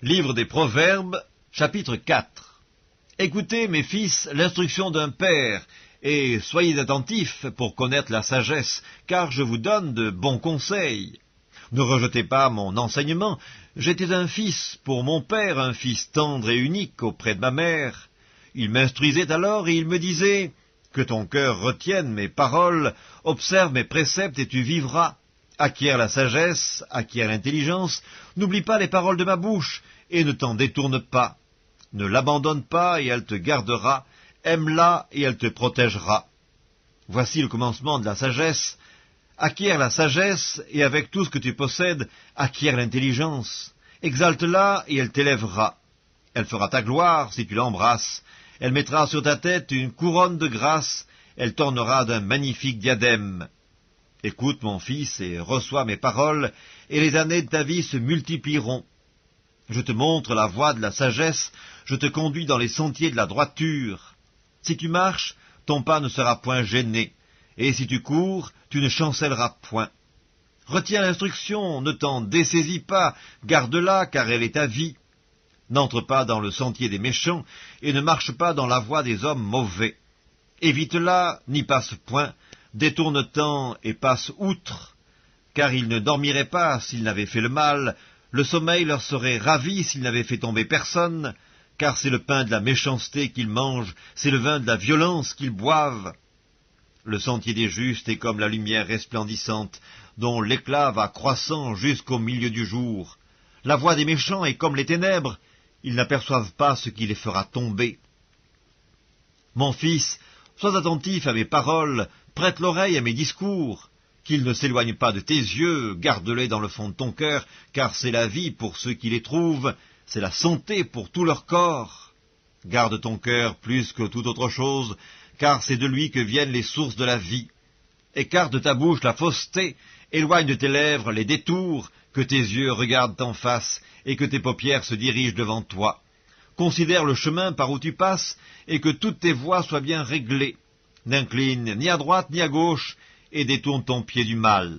Livre des Proverbes, chapitre 4. Écoutez, mes fils, l'instruction d'un père, et soyez attentifs pour connaître la sagesse, car je vous donne de bons conseils. Ne rejetez pas mon enseignement. J'étais un fils pour mon père, un fils tendre et unique auprès de ma mère. Il m'instruisait alors et il me disait, « Que ton cœur retienne mes paroles, observe mes préceptes et tu vivras. Acquiert la sagesse, acquiert l'intelligence, n'oublie pas les paroles de ma bouche, et ne t'en détourne pas. Ne l'abandonne pas, et elle te gardera, aime-la, et elle te protégera. » Voici le commencement de la sagesse. Acquiert la sagesse, et avec tout ce que tu possèdes, acquiert l'intelligence. Exalte-la, et elle t'élèvera. Elle fera ta gloire si tu l'embrasses. Elle mettra sur ta tête une couronne de grâce. Elle t'ornera d'un magnifique diadème. Écoute, mon fils, et reçois mes paroles, et les années de ta vie se multiplieront. Je te montre la voie de la sagesse, je te conduis dans les sentiers de la droiture. Si tu marches, ton pas ne sera point gêné, et si tu cours, tu ne chancelleras point. Retiens l'instruction, ne t'en dessaisis pas, garde-la, car elle est ta vie. N'entre pas dans le sentier des méchants, et ne marche pas dans la voie des hommes mauvais. Évite-la, n'y passe point, détourne-t'en et passe outre, car ils ne dormiraient pas s'ils n'avaient fait le mal, le sommeil leur serait ravi s'ils n'avaient fait tomber personne, car c'est le pain de la méchanceté qu'ils mangent, c'est le vin de la violence qu'ils boivent. Le sentier des justes est comme la lumière resplendissante, dont l'éclat va croissant jusqu'au milieu du jour. La voie des méchants est comme les ténèbres, ils n'aperçoivent pas ce qui les fera tomber. Mon fils, sois attentif à mes paroles, prête l'oreille à mes discours, qu'ils ne s'éloignent pas de tes yeux, garde-les dans le fond de ton cœur, car c'est la vie pour ceux qui les trouvent, c'est la santé pour tout leur corps. Garde ton cœur plus que toute autre chose, car c'est de lui que viennent les sources de la vie. Écarte de ta bouche la fausseté, éloigne de tes lèvres les détours, que tes yeux regardent en face, et que tes paupières se dirigent devant toi. Considère le chemin par où tu passes, et que toutes tes voies soient bien réglées. N'incline ni à droite ni à gauche, et détourne ton pied du mal.